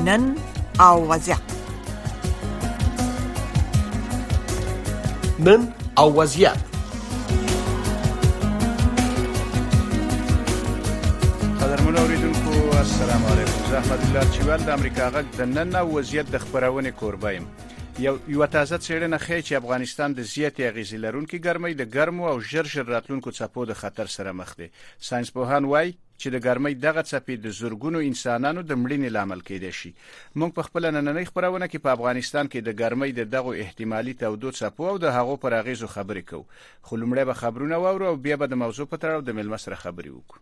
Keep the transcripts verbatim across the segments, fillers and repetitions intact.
نن او وضعیت. نن او وضعیت. قدرمن اوریدونکو السلام علیکم. زه احمد الله چوال د امریکا غږ د نن او وضعیت د خبرونه کوربه یم. یو یو تازه څېړنه ښیي چې افغانستان د زیاتې اغیزې لرونکي ګرمۍ د ګرمو او ژر ژر راتلونکو څپو د خطر سره مخ دي. ساينسپوهان وایي چې د ګرمۍ دغه څپې د زورګونو انسانانو د مړینې لامل کېدای شي. موږ په خپل نننۍ خبرونه کې په افغانستان کې د ګرمۍ د دغه احتمالي تودو څپو او د هغو پر اغیزو خبرې کوو. خو لومړی به خبرونه واورو او بیا به د موضوع په تړاو د مېلمه سره خبرې وکړو.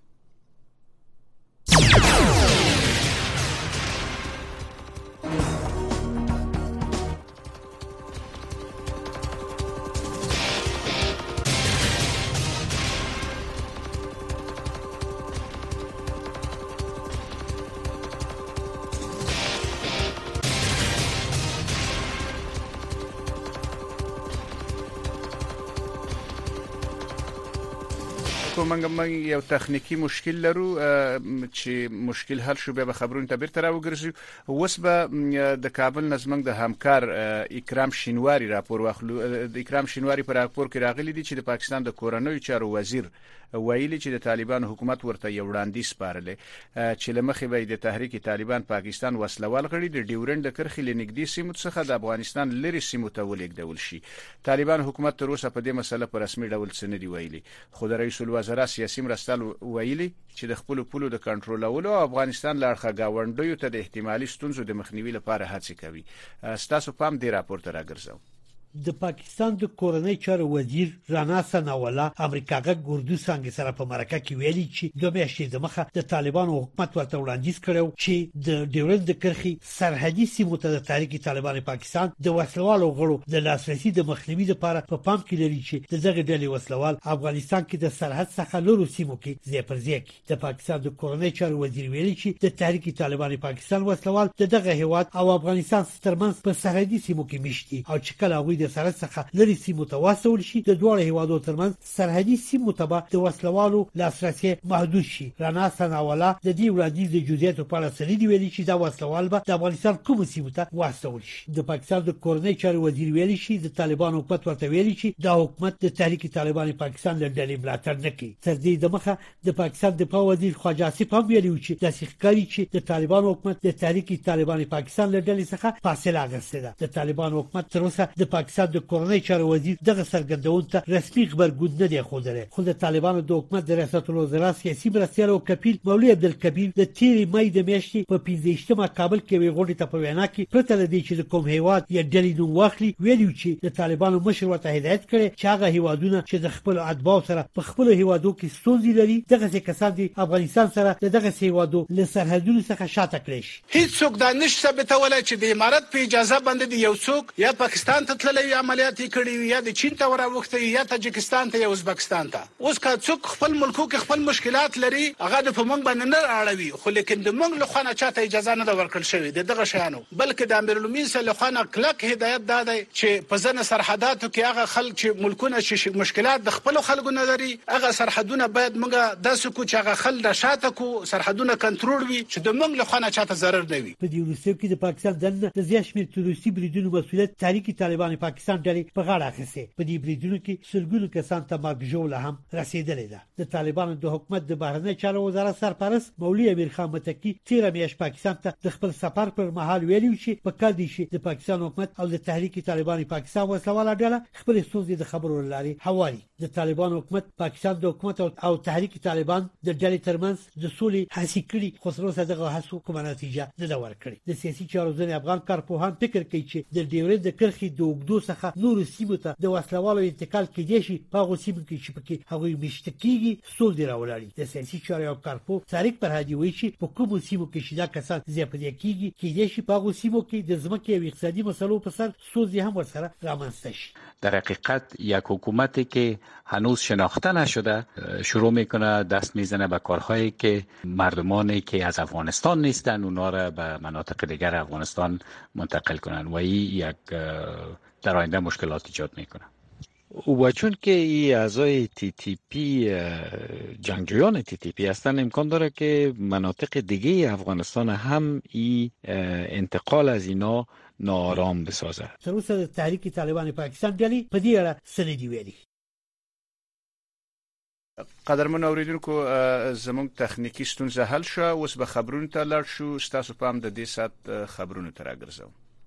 کومنګ یو تخنیکی مشکل لرو چې مشکل حل شو به خبرونه ته بیرته راوګرځو. اوس به د کابل نظمنګ د همکار اکرام شینواری راپور واخلو. د اکرام شینواری پر راپور کې راغلی دی چې د پاکستان د کورنوي چارو وزیر ویلي چې د طالبان حکومت ورته یو وړاندیز سپارل چې لمخې به د تحریک طالبان پاکستان وسلوال غړي د ډیورند د کرخې لنګدي سیمو څخه د افغانستان لری سیمو ته ولېږدول شي. طالبان حکومت تر اوسه په دې مسله پر رسمي ډول څه نه دی ویلي. خو د رئیس الوزرا سیاسي مرستل ویلي چې د خپل پولو د کنټرولولو او افغانستان لړخه گاونډیو ته د احتمالي ستونزو د مخنیوي لپاره هڅې کوي. ستاسو پام دې راپور ته راګرځاو. د پاکستان د کورنۍ چارو وزیر رانا ثناءالله امریکا غږ اردو څنګه سره په مرکه کې ویلي چې دوه میاشتې د مخه د طالبانو حکومت ورته وړاندیز کړو چې د ډیورند د کرخي سرحدي سیمو ته د تحریک طالبان پاکستان د وسلوالو غړو د لاسرسي د مخنیوي لپاره په پام کې لري چې د دغه ډلې وسلوال افغانستان کې د سرحد څخه لورو سیمو کې ځای پر ځای کی. د پاکستان د کورنۍ چارو وزیر ویلي چې د تحریک طالبان پاکستان وسلوال د دغه هیواد او افغانستان ترمنځ په سرحدي سیمو کې مشتي او چې کله هغوی د سرحد څخه لري سیمو ته واسول شي د دوه هیوادو ترمنځ سرحدي سیمو ته د وسلوالو لاسرسي محدود شي. رانا ثناءالله د دې وړاندیز د جزئیاتو په اړه سړي ویلي چې دا وسلوال به د افغانستان کوم سیمو ته واسول شي. د پاکستان د کورنۍ چارو وزیر ویلي چې د طالبان حکومت ورته ویلي چې دا حکومت د تحریک طالبان پاکستان له ډلې ملاتړ نه کوي. تر دې د مخه د پاکستان د پاو وزیر خواجه آصف هم ویلي چې د سیخکاری چې د طالبان حکومت د تحریک طالبان پاکستان له ډلې څخه فاصله اخیسته ده. د طالبان حکومت تر اوسه د پاکستان د کورنۍ چارو وزیر دغه سرګردون ته رسمي خبرګون نه دی خوده. خو د طالبانو د حکومت د ریاست الوزرا سیاسي مرستیال او کفیل مولوی عبدالکبیر د تیر مې د میاشتې په پنځه کابل کې وی غوډه ته په وینا کې پرته لدی چې د کوم هیواد یا ډلې نو واخلي ویلو چې د طالبانو مشر ورته هدایت کړي چې هغه هیوادونه چې د خپل اتباع سره په خپل هیوادو کې ستونزې لري دغه کسان دي افغانستان سره دغه هیوادو له سرحدونو څخه شاته کړي. هیڅ څوک دا نشي ثابتولای چې د امارات په اجازه باندې دی یو څوک یا پاکستان ته تللی عملیات کړي یا د چین ته وراوخته یا تاجکستان ته یا ازبکستان ته. اوس کا څوک خپل ملکو کې خپل مشکلات لري هغه د فمنګ باندې نه اړوي. خو لیکن د موږ له خوا نه چاته اجازه نه ورکړل شوې دغه شیانو بلکې د امیرالمومنین صلی الله علیه وسلم کلک هدایت دادی چې په ځنه سرحداتو کې هغه خلک چې ملکونه چې مشکلات د خپل خلکو نه لري هغه سرحدونه باید موږ داسې کو چې هغه خل د شاته کو سرحدونه کنټرول وي چې د موږ له خوا نه چاته ضرر نه وي. په دې وروستیو کې د پاکستان د زیات شمېر تروریستي بریدونو مسؤلیت تحریک طالبان پاکستان ډلې په غاړه اخیسته. په دې بریدونو کې سلګونو کسان ته مرګ ژوبله هم رسیدلې ده. د طالبانو د حکومت د بهرنی چارو وزارت سرپرست مولوی امیر خان متکی تیر میاشت پاکستان ته د خپل سفر پر مهال ویلي چې په کال دی چې د پاکستان حکومت او د تحریک طالبان پاکستان وسلواله ډله خپل ستونزې د خبرو لاري حوالی. د طالبان حکومت پاکستان د حکومت او تحریک طالبان د ډلې ترمنځ د سولې هڅې کړې خو تر اوسه دغه هڅو کومه نتیجه نه ده ورکړې. د سیاسي چارو ځینې افغان کارپوهان فکر کوي چې د ډیورند د کرخې د اوږدو څخه نور سیمو ته د وسلوالو انتقال کېدای شي په هغه سیمو کې چې پکې هغه مشتکیږي ستونزې راوړي. د سیاسي چارو او کارپو طارق فرهادي وایي چې په کومو سیمو کې چې دا کسان زیاتې کېږي کېدای شي په هغه سیمو کې د ځمکې او اقتصادي مسلو په سر ستونزې هم ورسره رامنځته شي. در حقیقت یک حکومتی که هنوز شناخته نشده شروع میکنه دست میزنه به کارهایی که مردمانی که از افغانستان نیستن اونا را به مناطق دیگر افغانستان منتقل کنن و این یک در آینده مشکلات ایجاد میکنه. و چون که ای اعضای تی تی پی جنگجویان تی تی پی هستن، امکان داره که مناطق دیگه افغانستان هم ای انتقال از اینا ناآرام بسازه. تر اوسه تحریک طالبان پاکستان ډلې په دې اړه څه نه دي ویلي. قدرمن اوریدونکو زموږ تخنیکی ستونزه حل شو، اوس به خبرونه ته لاړ شو. ستاسو پام د دې سات خبرونه ته راګرځو.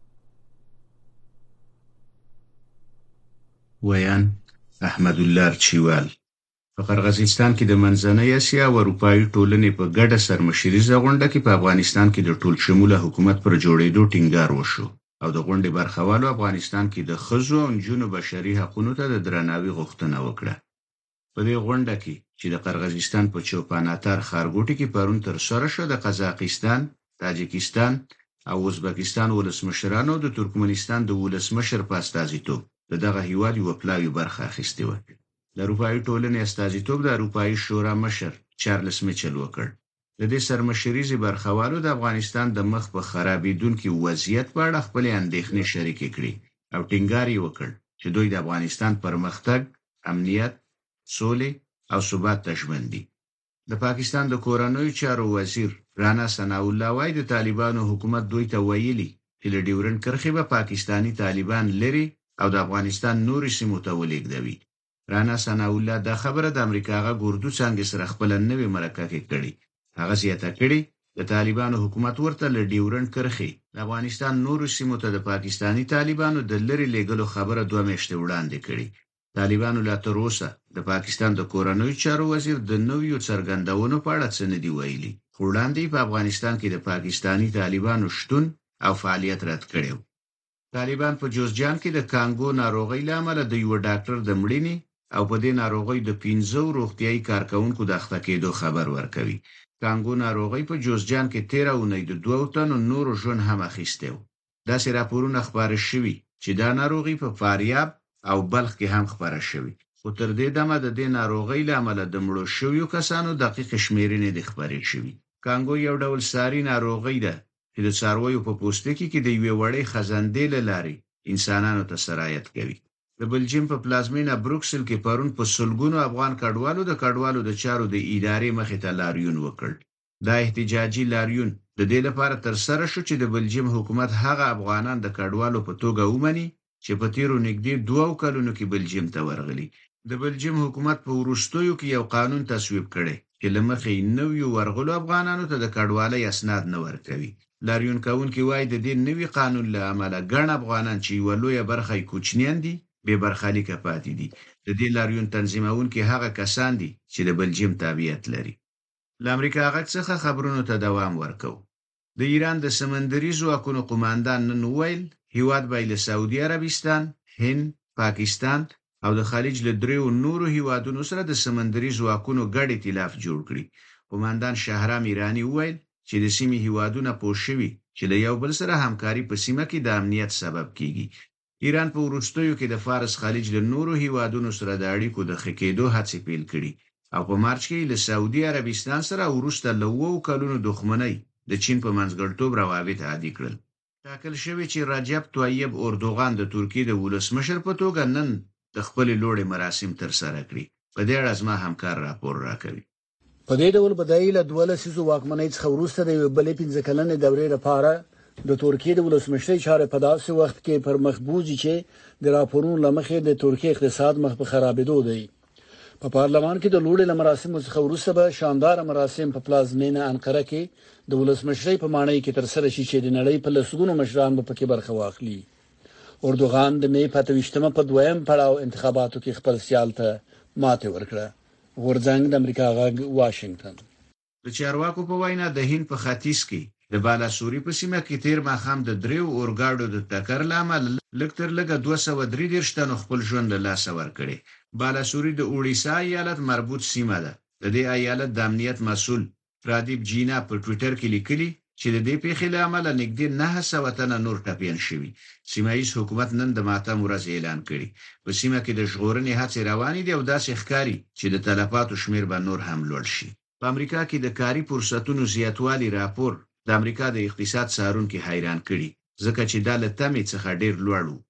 ویان احمد الله چیوال په قرغیزستان کې د منځنۍ اسیا او اروپאי ټولنې په ګډه سرمشریزه غونډه کې په افغانستان کې د ټول شموله حکومت پر جوړېدو ټینګار وشو او د غونډې برخوالو افغانستان کې د ښځو او نجونو بشري حقوقو ته د درناوي غوښتنه وکړه. په دې غونډه کې چې د قرغیزستان په چوپاناتار ښارګوټي کې پرون تر سره شو، د قزاقستان، تاجکستان او ازبکستان ولسمشرانو د ترکمنستان د ولسمشر په استازیتوب دغه هیواد یو پلاوی برخه اخیستې و. د اروپאי ټولنې استازیتوب د اروپאי شورا مشر چارلز میچل وکړ. د دې سرمشریزي برخوالو د افغانستان د مخ په خرابېدونکو وضعیت په اړه خپل اندېښنې شریکې کړې او ټینګار یې وکړ چې دوی د افغانستان پرمختګ، امنیت، سولې او ثبات ته ژمن دي. د پاکستان د کورنیو چارو وزیر رانا ثناء الله وايي د طالبانو حکومت دوی ته ویلي چې له ډیورنډ کرښې به پاکستانی طالبان لري او د افغانستان نورې سیمو ته ولېږدوي. رانا ثناء الله دا خبره د امریکا غا ګوردو څنګه سره خپل نوې مرکه کې کړي. هغه زیاته کړي د طالبانو حکومت ورته له ډیورنډ کرښې د افغانستان نورې سیمو ته د پاکستانی طالبانو د لری لېګلو خبره دوه میاشتې وړاندې کړي. طالبانو لا تر اوسه د پاکستان د کورنیو چارو وزیر د نویو څرګندونو په اړه څه نه دی ویلي. وړاندې په افغانستان کې د پاکستانی طالبانو شتون او فعالیت رد کړي. طالبان په جوزجان کې د کانګو ناروغۍ لامل د یو ډاکټر د مړینې او په دې ناروغۍ د پنځو روغتيایي کارکونکو د اخته کېدو خبر ورکوي. کانګو ناروغۍ په جوزجان کې تیر اونۍ د دوه تنو نورو ژوند هم اخیسته و. داسې راپورونه خبره شوي چې دا ناروغي په فاریاب او بلخ کې هم خبره شوي، خو تر دې دمه د دې ناروغۍ لامل د مړو شویو کسانو دقیق شمیرنې د خبرې شوي. کانګو یو ډول ساري ناروغي ده چې د څارویو په پوستکي کې د یوې وړې خزندې له لارې انسانانو ته سرایت کوي. د بلجیم په پلازمینه بروکسل کې پرون په سلګونو افغان کډوالو د کډوالو د چارو د ادارې مخې ته لاریون وکړ. دا احتجاجي لاریون د دې لپاره تر سره شو چې د بلجیم حکومت هغه افغانان د کډوالو په توګه ومني چې په تیرو نږدې دوه کلونو کې بلجیم ته ورغلي. د بلجیم حکومت په وروستیو کې یو قانون تصویب کړي چې لمخې نویو ورغلو افغانانو ته د کډوالۍ اسناد نه ورکوي. لاریون کوونکي وایي د دې نوي قانون له امله ګڼ افغانان چې یوه لویه برخه یې کوچنیان دي بې برخلیکه پاتې دي. د دې لاریون تنظیمونکي هغه کسان دي چې د بلجیم تابعیت لري. له امریکا غږ څخه خبرونو ته دوام ورکوو. د ایران د سمندري ځواکونو قوماندان نن ویل هیواد به له سعودي عربستان، هند، پاکستان او د خلیج له دریو نورو هیوادونو سره د سمندري ځواکونو ګډ ائتلاف جوړ کړي. قوماندان شهرام ایرانی ویل چې د سیمې هیوادونه پوه شوي چې له یو بل سره همکاري په سیمه کې د امنیت سبب کیږي. ایران په وروستیو کې د فارس خلیج له نورو هیوادونو سره د اړیکو د ښه کېدو هڅې پیل کړي او په مارچ کې له سعودي عربستان سره وروسته له اوو کلونو دښمنۍ د چین په منځګړیتوب روابط عادي کړل. ټاکل شوی چې رجب طیب اردوغان د ترکیې د ولسمشر په توګه نن د خپل لوړې مراسم تر سره کړي. په دې اړه زما همکار راپور راکوي. په دې ډول بدایي له دوه لسیزو واکمنۍ څخه وروسته د یوې بلې پنځه کلنې دورې لپاره د ترکیې د ولسمشرۍ چارې په داسې وخت کې پر مخ بوځي چې د راپورونو له مخې د ترکیې اقتصاد مخ په خرابېدو دی. په پارلمان کې د لوړې له مراسمو څخه وروسته به شاندار مراسم په پلازمینه انقره کې د ولسمشرۍ په ماڼۍ کې تر سره شي چې د نړۍ په لسګونو مشران به پکې برخه واخلي. اردوغان د مې په تویشتمه په دویم پړاو انتخاباتو کې خپل سیال ته ماته ورکړه. غورځنګ د امریکا غږ واشنگټن. د چارواکو په وینا د هند په ختیځ کې د بالاسوري په سیمه کې تیر ماښام د دریو اورګاډو د ټکر لامل لږ تر لږه دوه سوه درې دېرش تنو خپل ژوند له لاسه ورکړي. بالاسوري د اوډیسا ایالت مربوط سیمه ده. د دې ایالت د امنیت مسؤل پرادیپ جینا په ټوئیټر کې لیکلي چې د دې پیښې له امله نږدې نهه سوه تنه نور ټپیان شوي. سیمه ییز حکومت نن د ماتم ورځ اعلان کړي. په سیمه کې د ژغورنې هڅې روانې دي او داسې ښکاري چې د تلفاتو شمیر به نور هم لوړ شي. په امریکا کې د کاري فرصتونو زیاتوالی راپور د امریکا د اقتصاد څارونکو حیران کړي ځکه چې دا له تمې څخه ډیر لوړ و.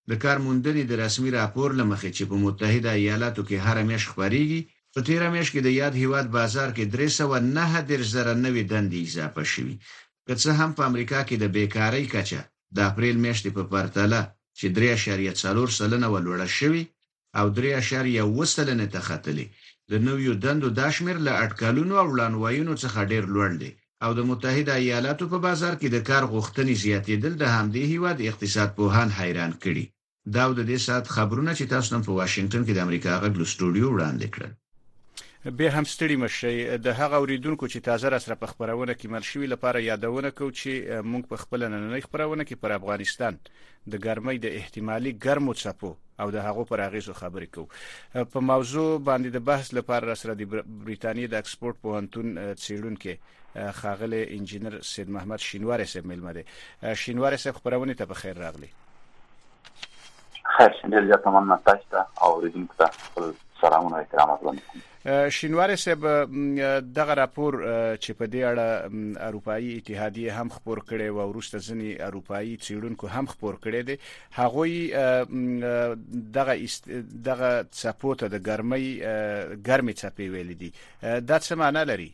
د کارموندنې د رسمي راپور لمخې چې په متحده ایالاتو کې هر میاشت خبريږي په تیر میاشت کې د یاد هیواد بازار کې درې سوه نهه دېرش زره نوې دندې اضافه شوې. که څه هم په امریکا کې د بیکارۍ کچه د اپریل میاشتې په پرتله چې درې اعشاریه څلور سلنه ولوړه شوې او درې اعشاریه اووه سلنه ته ختلې، د نویو دندو دا شمېر له اټکلونو او وړاندوینو څخه ډېر لوړ دی او د متحده ایالاتو په بازار کې د کار غوښتنې زیاتېدل د همدې هیواد اقتصاد پوهان حیران کړي. دا د دې سات خبرونه چې تاسو نن په واشنگټن کې د امریکا غږ له سټوډیو وړاندې کړل. به هم ستړي مشي د هغه اوریدونکو چې تازه را سره په خبرونه کې مل شوی لپاره یادونه کو چې موږ په خپل نننۍ خبرونه کې پر افغانستان د ګرمۍ د احتمالي ګرمو څپو او د هغو پر اغیزو خبرې کوو. په موضوع باندې د بحث لپاره را سره د بریتانیا د اکسفورد پوهنتون څیړونکو خاغله انجینر سید محمد شینواری صاحب ملمه دي. شینواری صاحب خبرونه ته بخیر راغلی. خیر ډیر زیات مننه تاسو ته او اوریدونکو ته سلامونه احترامات وړاندې. شینواری صاحب دغه راپور چې په دې اړه اروپאי اتحادیه هم خبر کړي او وروسته ځنی اروپאי څیړونکو هم خبر کړي دي، هغوی دغه دغه څپوته د ګرمۍ ګرمي څپې ویل دي. دا څه معنی لري؟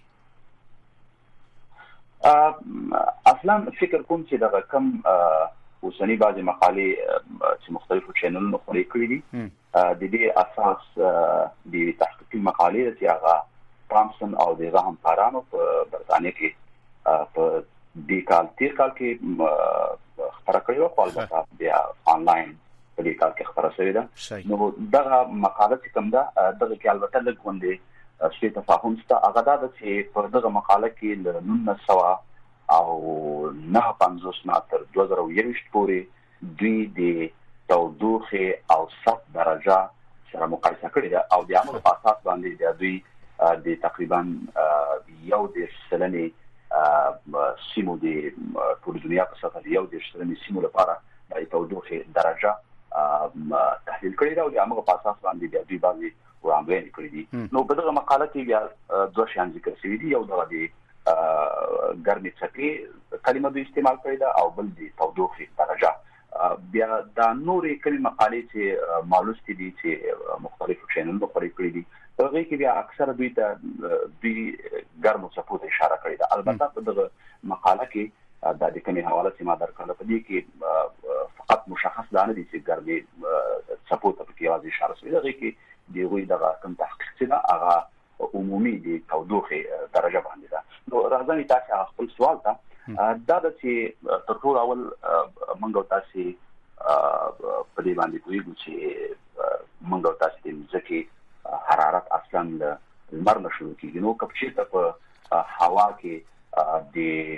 اصلا فکر کوم چې دغه کم اوسنی بعضی مقالې چې مختلفو چینلونو خوري کړې دي د دې اساس د تحقیقي مقالې چې هغه تامسن او د غهم پارانو په برتانیې کې په دې کال تیر کال کې خبره کړې و، خو البته بیا آنلاین په دې کال کې خبره شوې ده. نو دغه مقاله چې کوم ده دغه کې البته لږ غونډې شته تفاهم شته. هغه دا چې په دغه مقاله کې له نولس سوه او نه پنځوس نه تر دوه زره یوویشت پورې دوی د تودوخې او سطح درجه سره مقایسه کړې ده او د عمل په اساس باندې د دوی د تقریبا یو دېرش سلنې سیمو د ټول دنیا په سطح یو دېرش سلنې سیمو لپاره د تودوخې درجه تحلیل کړې ده او د عمل په اساس باندې د دوی باندې وړاندوینې کړې دي. نو په دغه مقاله کې بیا دوه شیان ذکر شوي دي، یو دغه د ګرمي څپې کلمه دوی استعمال کړې ده او بل د تودوخې درجه. بیا دا نورې کلمې مقالې چې معلومات دي چې مختلفو چینلونو خوري کړې دي هغه کې بیا اکثره دوی ته دوی ګرمو څپو ته اشاره کړې ده. البته په دغه مقاله کې د دې کومې حواله چې ما درکړه په دې کې فقط مشخص ده نه دي چې ګرمي څپو ته په یوازې اشاره شوې ده. هغه کې دوی دغه کوم تحقیق چې دا هغه عمومي د تودوخې درجه باندې ده. نو راځي تاسو خپل سوال ته دا د چې تر ټولو اول موږ تاسو په دې باندې کویږو چې موږ تاسو د ځکه حرارت اصلا لمر نشو کېږي. نو کله چې په هوا کې د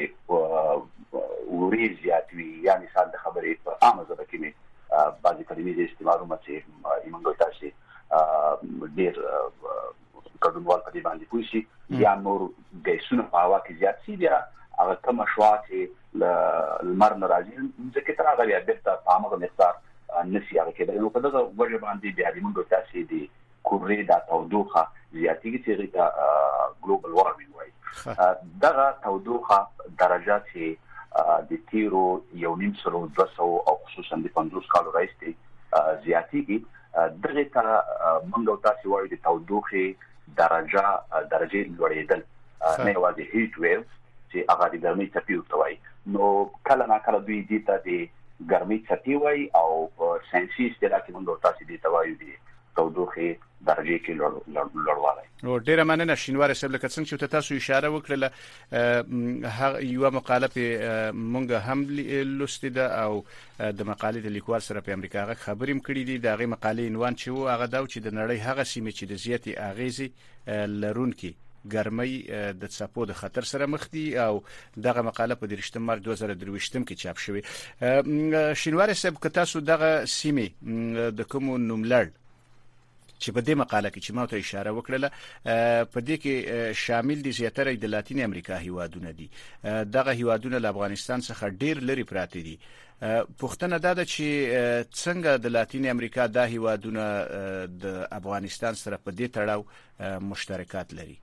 اوري زیاتوي یا مثال د خبرې په عامه ځای کې مې بعضی کلمې د استعمالو مڅې موږ تاسو ډېر کډوال په دې باندې پوښي یا نور د سونه په هوا کې زیات سي بیا هغه کوم شوا چې لمر ناراضي ځکه تر هغه بیا د پامه مقدار نسی هغه کې نو په دغه وجه باندې بیا موږ تاسو دې کورې د تودوخه زیاتېږي چې غیته ګلوبل وارمینګ وایي. دغه تودوخه درجه چې د تیرو یو نیم سلو دوه سوه او خصوصا د پنځوس کالو راځي زیاتېږي. دغه ته موږ تاسو وایو د تودوخه درجه درجه لوړېدل نه یوازې هیټ ویو چې هغه د ګرمۍ څپې ورته وایي. نو کله نا کله دوی دې ته د ګرمۍ څپې وایي او په ساینسي اصطلاح کې موږ تاسو دې ته وایو د تودوخه درجه کې لوړوالی. نو ډیره مننه شینواری صاحب، لکه څنګه چې تاسو اشاره وکړه هغه یو مقاله په مونږ هم لوستې ده او د مقالې د لیکوال سره په امریکا غږ خبرې کړې دي. دغه مقالې عنوان چې و هغه دا چې د نړۍ هغه سیمې چې د زیاتې اغیزې لرونکي ګرمۍ د څپو د خطر سره مخ دي او دغه مقاله په درشتم مارچ دوه زره درویشتم کې چاپ شوې. شینواری صاحب که تاسو دغه سیمې د کوم نوملړ چې په دې مقاله کې چې ما ته اشاره وکړه په دې کې شامل دي زیاتره د لاتین امریکا هیوادونه دي. دغه هیوادونه له افغانستان څخه ډیر لري پراته دي. پوښتنه دا ده چې څنګه د لاتین امریکا د هیوادونه د افغانستان سره په دې تړاو مشترکات لري؟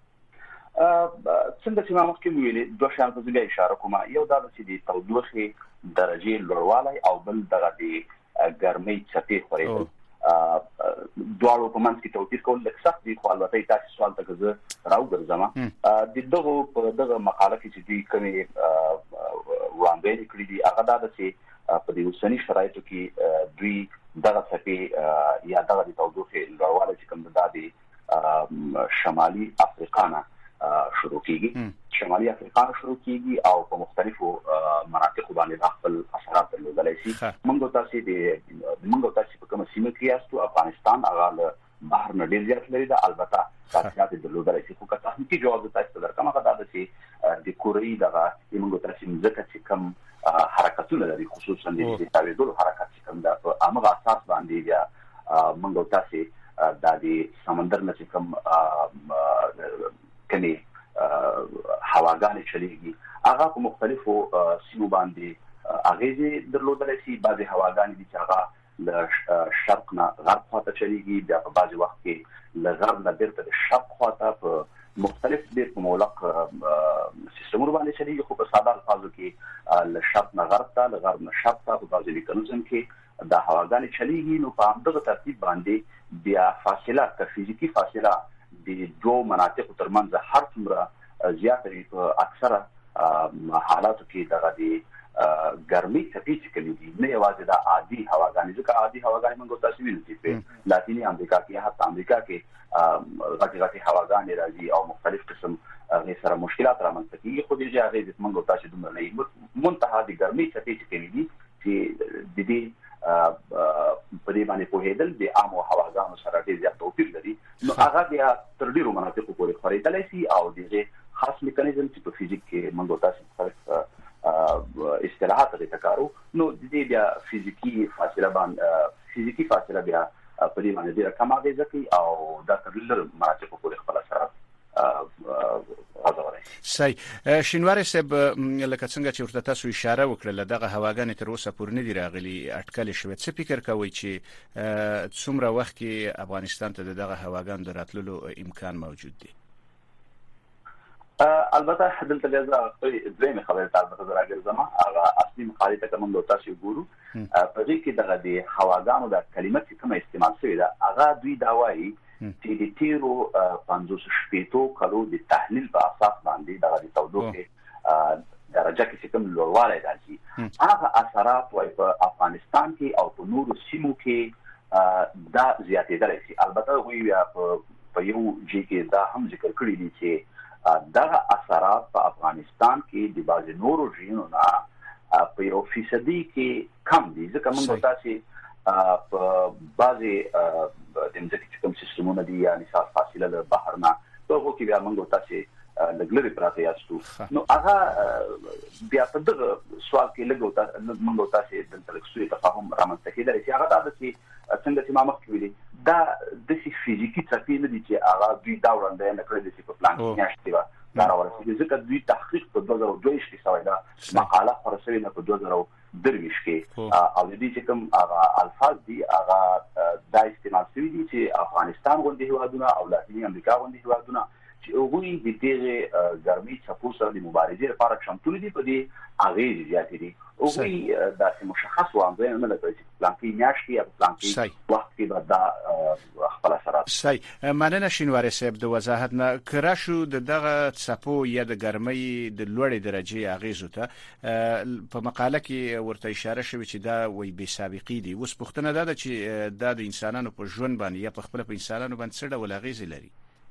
څنګه چې ما مخکې ویلې دوه شیان ته ځای اشاره کوم. یو دا چې د تودوخې درجه لوړوالی او بل دغه د ګرمۍ څپې خورېدل دواړو په منځ کې توپیر کول لږ سخت دي، خو البته تاسو سوال ته که زه راوګرځم د دغو په دغه مقاله کې چې دوی کومې وړاندوینې کړي دي هغه دا ده چې په دې اوسني شرایطو کې دوی دغه څپې یا دغه د تودوخې لوړوالی چې کوم دا د شمالي افریقا نه شروع کیږي شمالي افریقا شروع کیږي او په مختلفو مناطقو باندې خپل اثرات درلودلی شي. موږ تاسو د موږ تاسو په کومه سیمه کې یاستو افغانستان هغه له بهر نه ډېر زیات لري ده، البته تاسو درلودلی شي، خو که تخنیکي جواب تاسو درکوم هغه دا ده چې د کورې دغه موږ تاسو ځکه چې کوم حرکتونه لري خصوصا د تاویدلو حرکت چې کوم د هغه اساس باندې یا موږ تاسو د سمندر نه چې کوم کني هواګانې چلیږي هغه په مختلفو سیمو باندې اغیزې درلودلی شي. بعضې هواګانې دي چې هغه له شرق نه غرب خواته چلیږي، بیا په بعضې وخت کې له غرب نه بیرته د شرق خواته په مختلف ډېر په مولق سیستمونو باندې چلیږي، خو په ساده الفاظو کې له شرق نه غرب ته له غرب نه شرق ته په بعضې میکانیزم کې دا هواګانې چلیږي. نو په همدغه ترتیب باندې بیا فاصله که فزیکي فاصله د دوه مناطقو ترمنځ هر څومره زیاته وي په اکثره حالاتو کې دغه د ګرمۍ څپې چې کومې دي نه یوازې د عادي هواګانې، ځکه عادي هواګانې موږ تاسو وینو چې په لاتیني امریکا کې حتی امریکا کې غټې غټې هواګانې راځي او مختلف قسم هغې سره مشکلات رامنځته کېږي، خو دې هغې موږ تاسو دومره نه وي. منتها د ګرمۍ څپې چې کومې دي چې د دې په دې باندې پوهېدل د عامو هواګانو سره ډېر زیات توپیر لري، نو هغه بیا تر ډېرو مناطقو پورې خورېدلی شي او د هغې خاص میکانیزم چې په فزیک کې موږ تاسو مختلف اصطلاحات هغې ته کارو، نو د دې بیا فزیکي فاصله باندې فزیکي فاصله بیا په دې باندې ډېره کم اغېزه کوي او دا تر لږ مناطقو پورې خپل اثرات صحیح. شینواری صاحب لکه څنګه چې ورته تاسو اشاره وکړه دغه هواګانې تر اوسه پورې نه دي راغلي اټکل شوی، څه فکر کوئ چې څومره وخت کې افغانستان ته دغه هواګانو د راتللو امکان موجود دی؟ البته دلته بیا زه دویمې خبرې ته البته زه راګرځم، هغه اصلي مقالې ته که موږ تاسو وګورو په دې کې دغه د هواګانو دا کلمه چې کومه استعمال شوې ده هغه دوی دا وایي چې د تیرو پنځوس شپېتو کالو د تحلیل په اساس باندې دغه د تودوخې درجه کې چې کوم لوړوالی راځي هغه اثرات وایي په افغانستان کې او په نورو سیمو کې دا زیاتېدلی شي. البته هغوی بیا په یو ځای کې دا هم ذکر کړي دي چې دغه اثرات په افغانستان کې د بعضې نورو ځایونو نه په یو فیصدي کې کم دي، ځکه موږ تاسې په بعضې د مځکې چې کوم سیستمونه دي یا مثال فاصله له بحر نه په هغو کې بیا موږ تاسې لږ لرې پراته یاستو، نو هغه بیا په دغه سوال کې لږ موږ تاسې دلته لږ سوء تفاهم رامنځته کېدلی شي. هغه دا ده چې څنګه چې ما مخکې ویلي دا داسې فزیکي څپې نه دي چې هغه دوی دا وړاندوینه کړې ده چې په پلان کې میاشت کې به دا راورسېږي، ځکه دوی تحقیق په دوه زره دوه ویشت کې شوی ده، مقاله خپره شوې ده په دوه زره درویشت کې او د دې چې کوم هغه الفاظ دي هغه دا استعمال شوي دي چې افغانستان غوندې هېوادونه او لاتیني امریکا غوندې هېوادونه چې هغوی د دغې ګرمۍ څپو سره د مبارزې لپاره چمتو نه دي، په دې اغېزې زیاتې دي. هغوی داسې مشخص وړاندوینه نه لري چې پلانکۍ میاشت کې یا پلانکۍ وخت کې به دا خپل اثرات. صحیح. مننه شینواری صاحب د وضاحت نه. که راشو د دغه څپو یا د ګرمۍ د لوړې درجې اغېزو ته په مقاله کې ورته اشاره شوې چې دا وایي بې سابقې دي، اوس پوښتنه دا ده چې دا د انسانانو په ژوند باندې یا په خپله په انسانانو باندې څه ډول اغېزې لري؟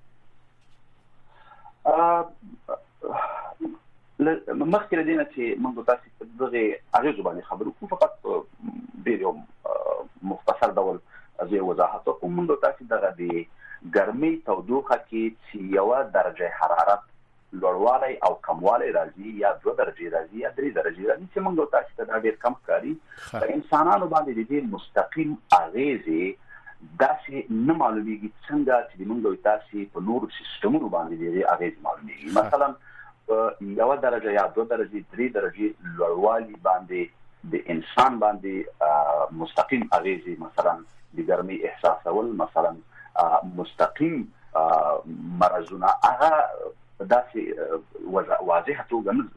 مخکې له دې نه چې موږ تاسې په دغې اغېزو باندې خبرې وکړو، فقط ډېر یو مختصر ډول زه وضاحت وکړم. موږ تاسې دغه د ګرمۍ تودوخه کې چې یوه درجه حرارت لوړوالی او کموالی راځي یا دوه درجې راځي یا درې درجې راځي چې موږ تاسې ته دا ډېر کم ښکاري، په انسانانو باندې د دې مستقیم اغېزې داسې نه معلومیږي څنګه چې موږ تاسې په نورو سیستمونو باندې د دې اغېزې معلومیږي. مثلا یوه درجه یا دوه درجې درې درجې لوړوالي باندې د انسان باندې مستقیم اغېزې مثلا د ګرمۍ احساسول، مثلا مستقیم مرضونه هغه په داسې واضحه توګه نه ظاهرېږي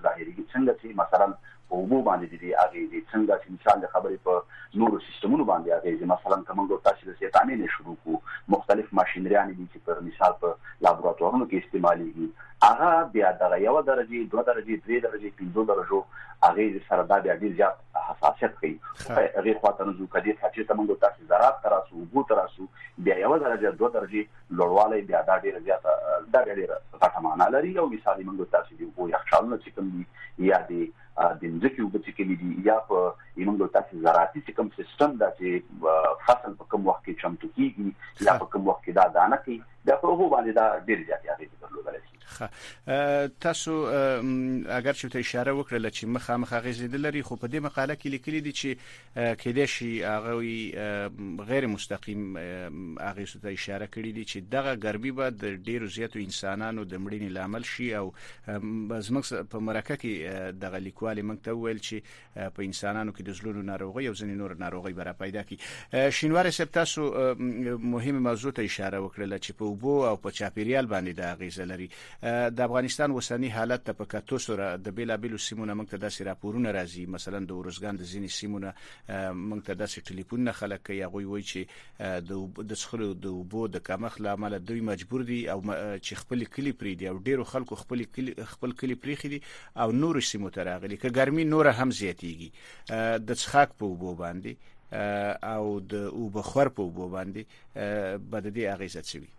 څنګه چې مثلا په وبو باندې دي هغه دي څنګه چې مثال د خبرې په نورو سیستمونو باندې هغه مثلا کومه تاسو د سیتانې نه شروع کو مختلف ماشينریان دي چې په مثال په لابراتوارونو کې استعماليږي هغه بیا د یو درجه دوه درجه درې درجه پنځه درجه هغه سره دا بیا ډیر زیات حساسیت کوي هغه خاطر نو کدي چې تاسو تاسو زراعت تراسو وبو تراسو بیا یو درجه دوه درجه لوړوالی بیا دا ډیر زیات دا ډیر غټه معنا لري او مثال موږ تاسو دی وو یخچالونه چې کوم دي یا دی د ځمکې وبو چې کوم دي یا په موږ تاسو زراعتي چې کوم سیستم دا چې فصل په کوم وخت کې چمتو کیږي یا په کوم وخت کې دا دانه کوي دا په هغه باندې دا ډیر زیات یادې درلودل شي. تاسو اگر چې ته اشاره وکړه چې مخامخ غزیدل لري خو په دې مقاله کې لیکلي دي چې کله شي هغه غیر مستقیم هغه ته اشاره کړې دي چې دغه ګرمي به د ډیرو زیاتو انسانانو د مړینې لامل شي او زموږ په مرکه کې دغه لیکوالي موږ ته ویل چې په انسانانو کې د زړونو ناروغي او ځینې نور ناروغي برا پیدا کی. شینوار سپ تاسو مهمه موضوع ته اشاره وکړه چې په وبو او په چاپیریال باندې د غیزه لري. د افغانستان وسنی حالت ته په کتو سره د بیلابیلو سیمونو موږ ته داسې راپورونه راځي مثلا د ورزګان د ځینې سیمونو موږ ته داسې ټلیفون خلک کوي هغه وایي چې د د څخلو د وبو د کمښت لامل دوی مجبور دي او چې خپل کلی پری دي او ډیرو خلکو خپل کلی خپل کلی پریخي دي او نور سیمو ته راغلي که ګرمي نور هم زیاتیږي د څخاک په وبو باندې او د وبخور په وبو باندې بد دي اغیزه چوي.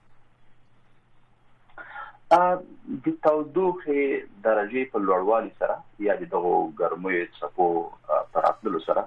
د تودوخه درجه په لوړوالي سره یا د دغه ګرمۍ څخه په راتللو سره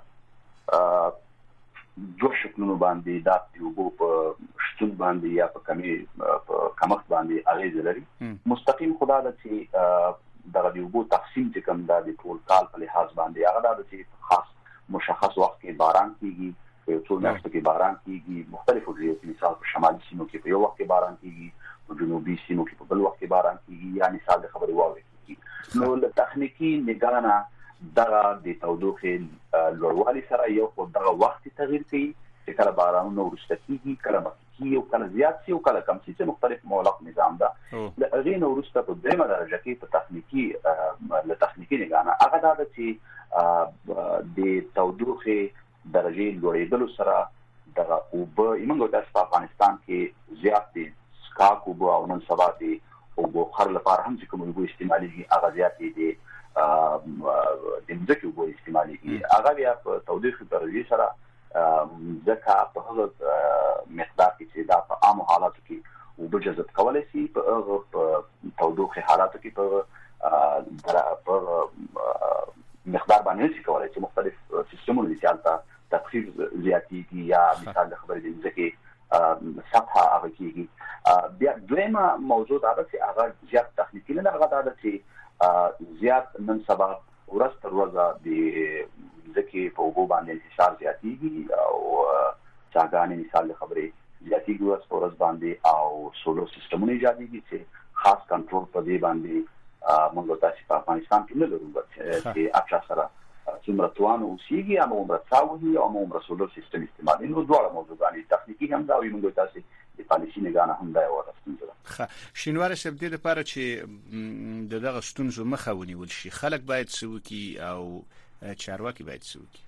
دوه شکلونو باندې د یوبو په شتون باندې یا په کمی په کمښت باندې اغیزه لري. مستقیم خدا د چې دغه یوبو تقسیم چې کوم د ټول کال په لحاظ باندې هغه د چې خاص مشخص وخت کې باران کیږي په ټول میاشتو کې باران کیږي مختلفو ځایونو مثال په شمالي سیمو کې په یو وخت کې باران کیږي په جنوبي سیمو کې په بل وخت کې باران کیږي یا مثال د خبرې واوري کیږي. نو له تخنیکی نگاهه دغه د تودوخه لوړوالي سره یو خو دغه وخت تغیر کوي چې کله بارانونه ورسته کیږي کله مکیږي او کله زیات شي او کله کم شي چې مختلف مولق نظام ده. لغې نو ورسته په دغه درجه کې په تخنیکی له تخنیکی نگاهه هغه دا چې د تودوخه درجه لوړېدل سره دغه او به ایمنګو د افغانستان کې زیات دي سکاکو بو او نن سبا دي او بو خر لپاره هم چې کوم یو استعمالي هغه زیات دي د ځکه بو استعمالي هغه بیا په تودوخه درجه سره ځکه په هغه مقدار کې دا په عام حالاتو کې او به جذب کولای شي په هغه تودوخه حالاتو کې په په مقدار باندې چې کولای شي مختلف سیستمونه دي چې تخفیف زیاتیږي یا مثال د خبرې د ځکه سطح هغه کېږي. بیا دویمه موضوع دا ده چې هغه زیات تخنیکي نه هغه دا ده چې زیات نن سبا ورځ تر ورځه د ځکه په وبو باندې انتشار زیاتیږي او څنګه مثال د خبرې زیاتیږي ورځ په ورځ باندې او سولر سیستمونه ایجادېږي چې خاص کنټرول په دې باندې موږ تاسو په افغانستان کې نه لرو چې اچھا سره څومره توانه اوسېږي او عمره څاوهي او عمره سولر سیستم استعمالي نو دواړه موضوعات تخنیکی هم دا وي موږ تاسو د پالیسي نگاه هم دا یو راستنځه. ښه شینوار سپ دې لپاره چې د دغه ستونزو مخه ونیول شي خلک باید سوکي او چارواکي باید سوکي.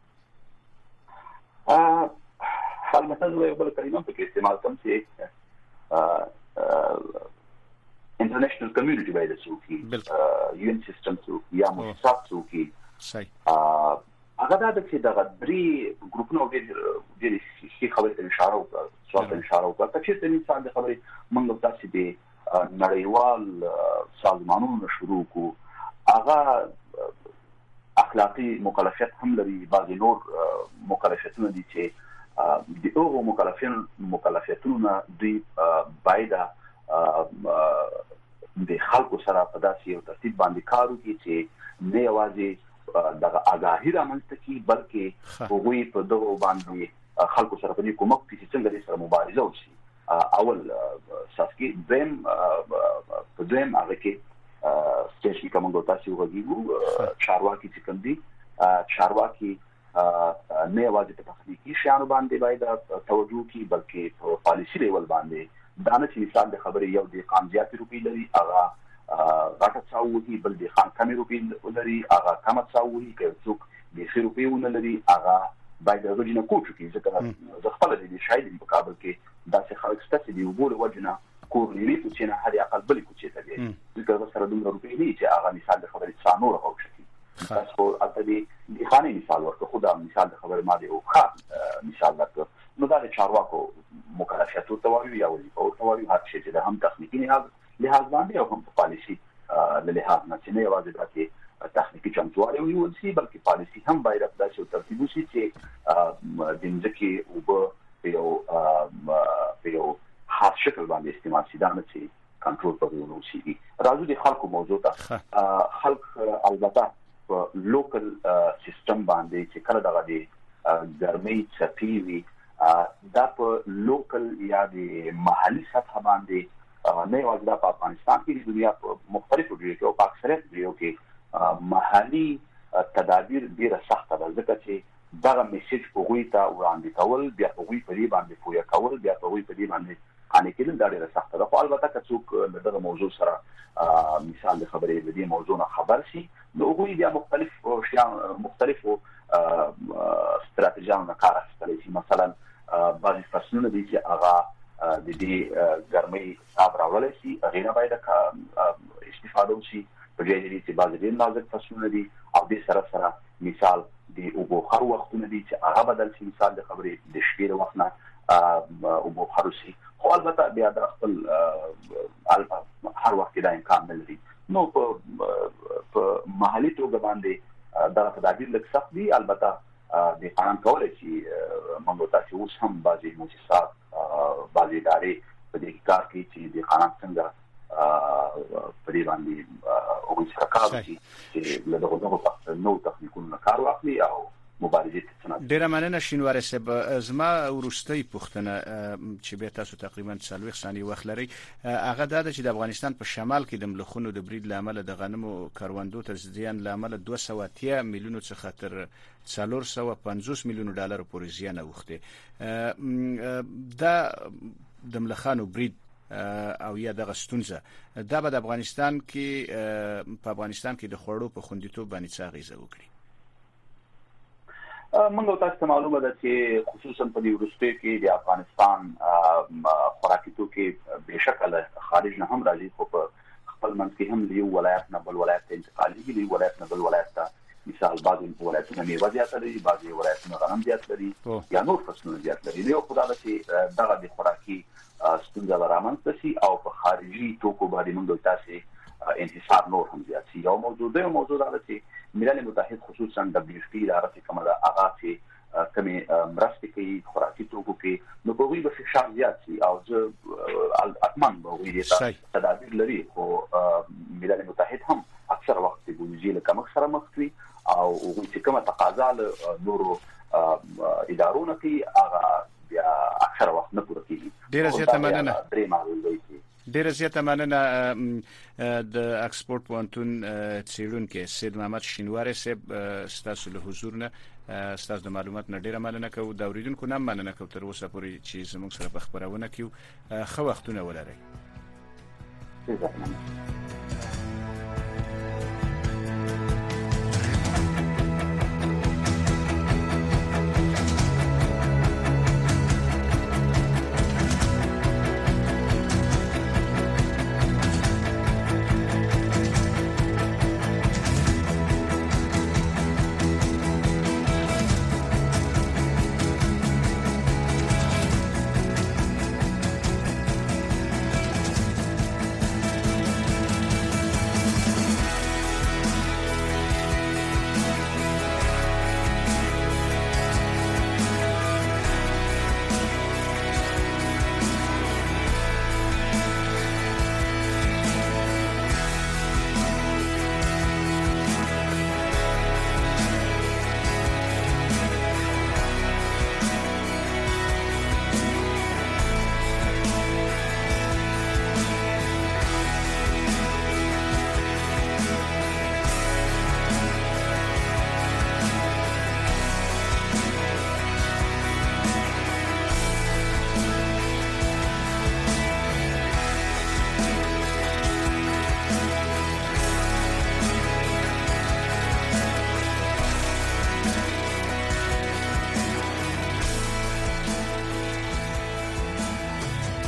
ا البته زه یو بل کلمه په کې استعمال کوم چې انټرنیشنل کمیونټي باید سوکي یون سیستم سوکي یا مؤسسات سوکي. صحیح. هغه دا چې دغه درې ګروپونه ډېر ډېر شي خبرې ته اشاره وکړه سوال ته اشاره وکړه چې د انسان د خبرې موږ تاسو د نړیوال سازمانونو شروع کو هغه اخلاقی مکلفیت هم لري بعض نور مکلفیتونه دي چې د هغو مکلفین مکلفیتونه دوی باید د خلکو سره په داسې یو ترتیب باندې کار وکړي چې نه یوازې دغه آگاهی رامنځته کی بلکې هغوی په دغه باندې خلکو سره په دې کومک کې څنګه سره مبارزه وشي. اول ساسکی دیم په دیم هغه کې سپیشلی کومه تاسو وګورئ چارواکي چې کوم دي چارواکي نه یوازې په تخنیکی شیانو باندې باید توجه کی بلکې په پالیسي لیول باندې دا نه چې مثال د خبرې یو د قانونیت روپی لري هغه غټه څاوهي بل د خان کمې روپی لري هغه کم څاوهي که څوک د خیر روپی ونه لري هغه باید د غوډینه کوچو کې ځکه زه خپل د شاید په کابل کې داسې خلک ستاسو دی وګوره وجنه کور لري چې نه هر اقل بل کوچې ته دی ځکه سره دومره روپی نه چې هغه مثال د خبرې څانور او شي تاسو اته دی د خاني مثال ورته خدا مثال د خبرې ما دی او ښه مثال درته نو دا د چارواکو مکلفیت او توایو یا وظیفه او توایو هر شي چې د هم تخنیکی لحاظ لحاظ باندې او هم پالیسي له لحاظ نه چې نه یوازې د تخنیکی چمتووالی وي ولسی بلکې پالیسي هم باید په داسې ترتیب وشي چې د ځکه او په یو په یو خاص شکل باندې استعمال شي دا نه چې کنټرول په ونه شي راځو د خلکو موضوع ته خلک البته په لوکل سیستم باندې چې کله دغه د ګرمۍ چپی وي دا په لوکل یا د محلي سطح باندې نه یوازې د افغانستان کې د دنیا په مختلفو ځایونو کې او په اکثریت ځایونو کې محلي تدابیر ډېر سخت ده ځکه چې دغه میسج په غوي ته وړاندې کول بیا په غوي په دې باندې پوهه کول بیا په غوي په دې باندې قانې کېدل دا ډېر سخت ده خو البته که څوک دغه موضوع سره مثال د خبرې د دې موضوع نه خبر شي نو غوي بیا مختلف شیان مختلفو ستراتیژیانو کار اخیستلی شي مثلا بعضې فصلونه دي چې هغه د دې ګرمۍ صاحب راوړلی شي هغې نه باید استفاده وشي په ځای دي چې بعضې ډېر نازک فصلونه دي او دې سره سره مثال د اوبو خر وختونه دي چې هغه بدل شي مثال د خبرې د شپې د وخت نه اوبو خر شي خو البته بیا د خپل هر وخت دا امکان نه لري نو په محلي توګه باندې دغه تدابیر لږ سخت دي البته د قانون کولای شي موږ تاسو اوس هم بعضي مؤسسات بعضي ادارې په دې کار کې چې د قانون څنګه په دې باندې او سره کار کوي چې له دغه نو تخنیکونو کار واخلي او مبارزه تنظیم ډیره مننه شینواري صاحب زما ورستۍ پوښتنه چې به تاسو تقریبا څلوېښت ثانیې وخت لري هغه دا چې د افغانستان په شمال کې د ملخونو د برید لامل د غنمو کاروندو ته زیان لامل دوه سوه اتیا میلیونو څخه تر څلور سوه پنځوس میلیونو ډالر پورې زیان اوخته دا د ملخانو برید او یا دغه ستونزه دا به د افغانستان کې په افغانستان کې د خوړو په خوندیتوب باندې څه اغیزه وکړي منګو تاسو ته معلومه ده چې خصوصا په دې ورستۍ کې د افغانستان خوراکي توکي بهشکل خارج نه هم راځي خو په خپل منځ کې هم یو ولایت نه بل ولایت ته انتقالي دي ولایت نه بل ولایت ته مثال بعضي ولایتونه میوه زیات لري بعضي ولایتونه غنم زیات لري یا نور فصلونه زیات لري یو خدای چې دغه د خوراکي ستونزه رامنځته شي او په خارجي توکو باندې موږ تاسو انحصار نور هم زیات شي یو موضوع دی موضوع دا چې ملل متحد خصوصا دبليو اف پی اداره چې کومه د هغه چې کمی مرستې کوي خوراکي توکو کې نو په وی به فشار زیات شي او زه اتمن به وی دې تدابیر لري خو ملل متحد هم اکثر وخت د بودیجې له کمښت سره مخ وي او چې کومه تقاضا له نورو ادارو نه کوي هغه بیا اکثر وخت نه پوره کیږي ډیره زیاته مننه ډیره زیاته مننه د اکسپورت پوهنتون څیړونکي سید محمد شینواري صاحب ستاسو له حضور نه ستاسو د معلومات نه ډیره مننه کوم دا اوریدونکو نه مننه کوم تر اوسه پورې چې زموږ سره په خبرونه کې خو وختونه ولرئ